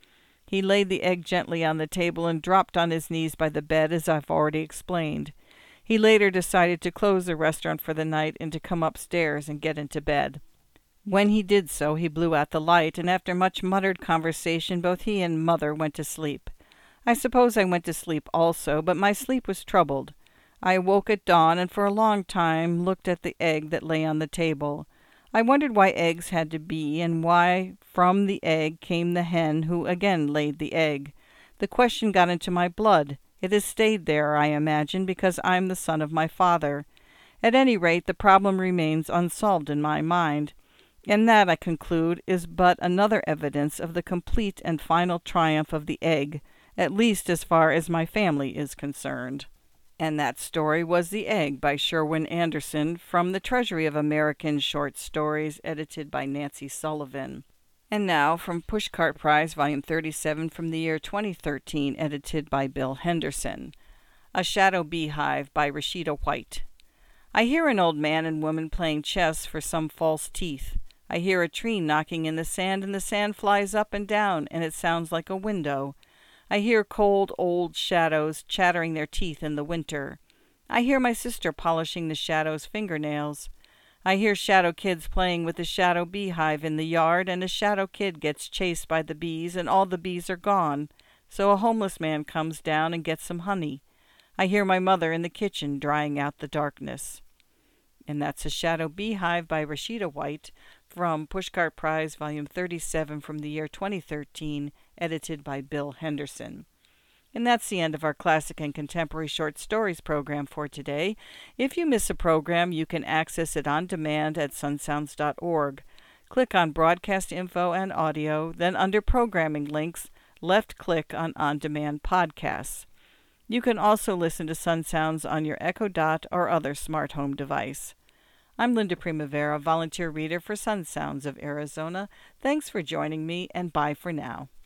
He laid the egg gently on the table and dropped on his knees by the bed, as I've already explained. He later decided to close the restaurant for the night and to come upstairs and get into bed. When he did so, he blew out the light, and after much muttered conversation, both he and Mother went to sleep. I suppose I went to sleep also, but my sleep was troubled. I awoke at dawn, and for a long time looked at the egg that lay on the table. I wondered why eggs had to be, and why from the egg came the hen who again laid the egg. The question got into my blood. It has stayed there, I imagine, because I'm the son of my father. At any rate, the problem remains unsolved in my mind. And that, I conclude, is but another evidence of the complete and final triumph of the egg, at least as far as my family is concerned. And that story was The Egg by Sherwin Anderson, from the Treasury of American Short Stories, edited by Nancy Sullivan. And now, from Pushcart Prize, Volume thirty-seven, from the year twenty thirteen, edited by Bill Henderson. A Shadow Beehive by Rashida White. I hear an old man and woman playing chess for some false teeth. I hear a tree knocking in the sand, and the sand flies up and down, and it sounds like a window. I hear cold old shadows chattering their teeth in the winter. I hear my sister polishing the shadow's fingernails. I hear shadow kids playing with the shadow beehive in the yard, and a shadow kid gets chased by the bees, and all the bees are gone. So a homeless man comes down and gets some honey. I hear my mother in the kitchen drying out the darkness. And that's A Shadow Beehive by Rashida White, from Pushcart Prize, Volume thirty-seven, from the year twenty thirteen, edited by Bill Henderson. And that's the end of our Classic and Contemporary Short Stories program for today. If you miss a program, you can access it on demand at sunsounds dot org. Click on Broadcast Info and Audio, then under Programming Links, left-click on On Demand Podcasts. You can also listen to Sunsounds on your Echo Dot or other smart home device. I'm Linda Primavera, volunteer reader for Sunsounds of Arizona. Thanks for joining me, and bye for now.